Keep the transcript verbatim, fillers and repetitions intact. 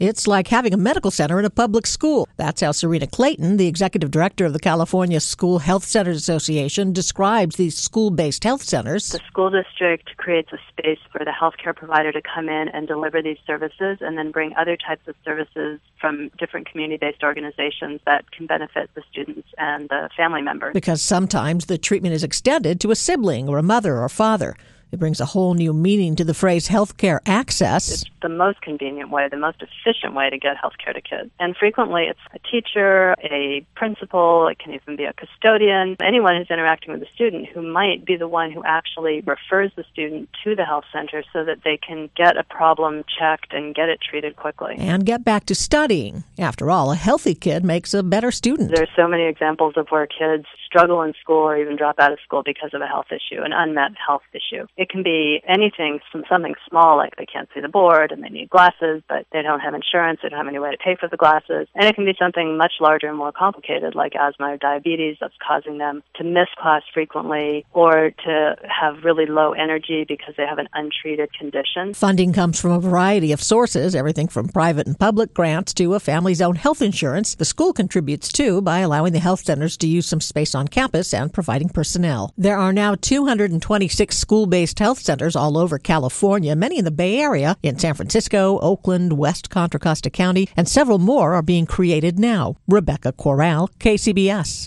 It's like having a medical center in a public school. That's how Serena Clayton, the executive director of the California School Health Centers Association, describes these school-based health centers. The school district creates a space for the healthcare provider to come in and deliver these services and then bring other types of services from different community-based organizations that can benefit the students and the family members. Because sometimes the treatment is extended to a sibling or a mother or father. It brings a whole new meaning to the phrase healthcare access. It's the most convenient way, the most efficient way to get healthcare to kids. And frequently it's a teacher, a principal, it can even be a custodian, anyone who's interacting with the student who might be the one who actually refers the student to the health center so that they can get a problem checked and get it treated quickly. And get back to studying. After all, a healthy kid makes a better student. There are so many examples of where kids struggle in school or even drop out of school because of a health issue, an unmet health issue. It can be anything from something small like they can't see the board and they need glasses, but they don't have insurance, they don't have any way to pay for the glasses. And it can be something much larger and more complicated like asthma or diabetes that's causing them to miss class frequently or to have really low energy because they have an untreated condition. Funding comes from a variety of sources, everything from private and public grants to a family's own health insurance. The school contributes too by allowing the health centers to use some space on campus and providing personnel. There are now two hundred twenty-six school-based health centers all over California, many in the Bay Area, in San Francisco, Oakland, West Contra Costa County, and several more are being created now. Rebecca Corral, K C B S.